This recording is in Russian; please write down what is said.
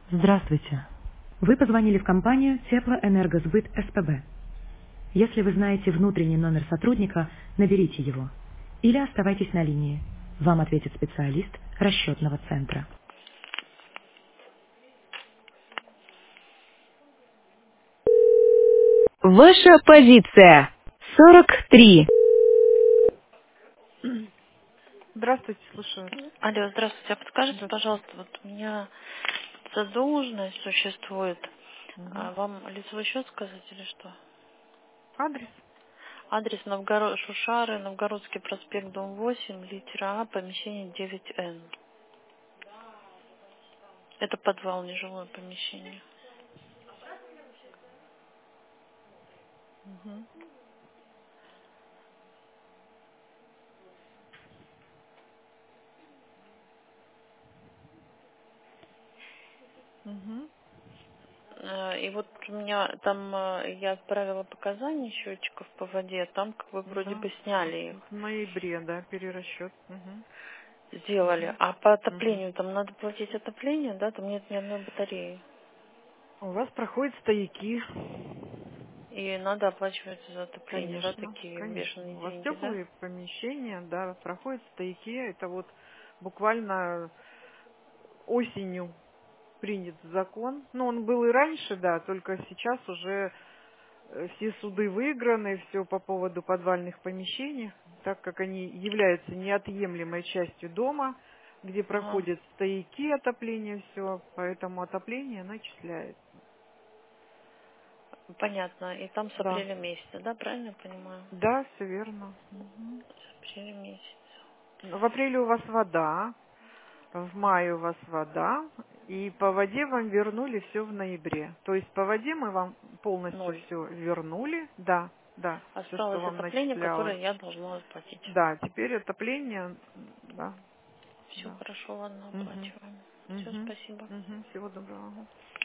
Здравствуйте. Вы позвонили в компанию Теплоэнергосбыт СПБ. Если вы знаете внутренний номер сотрудника, наберите его. Или оставайтесь на линии. Вам ответит специалист расчетного центра. Ваша позиция 43. Здравствуйте, слушаю. Алло, здравствуйте. А подскажите, Да. пожалуйста, вот у меня задолженность существует. Мгм. Вам лицевой счет сказать или что? Адрес? Адрес Шушары, Новгородский проспект, дом 8, литера А, помещение 9Н. Это подвал, нежилое помещение. Мгм. Мгм. И вот у меня там, я отправила показания счетчиков по воде, там как бы вроде Да. бы сняли их, В ноябре, да, перерасчет. Мгм. сделали. Мгм. А по Мгм. отоплению там надо платить отопление, да? Там нет ни одной батареи. У вас проходят стояки. И надо оплачивать за отопление, да, Конечно, такие конечно. бешеные У вас деньги, да? теплые помещения, да, проходят стояки. Это вот буквально осенью принят закон. Ну, он был и раньше, да, только сейчас уже все суды выиграны, все по поводу подвальных помещений, так как они являются неотъемлемой частью дома, где Ага, проходят стояки отопления, все, поэтому отопление начисляется. понятно. И там с Да, апреля месяца, да, правильно я понимаю? да, все верно. Мгм. С апреля месяца. В апреле у вас вода, в мае у вас вода, и по воде вам вернули все в ноябре. То есть по воде мы вам полностью Ноль. все вернули, да, да, все, что Осталось вам отопление, начислялось. которое я должна оплатить. Да, теперь отопление, да, Все да. хорошо, ладно, Угу, оплачиваем. Все, угу, спасибо. угу. Всего доброго.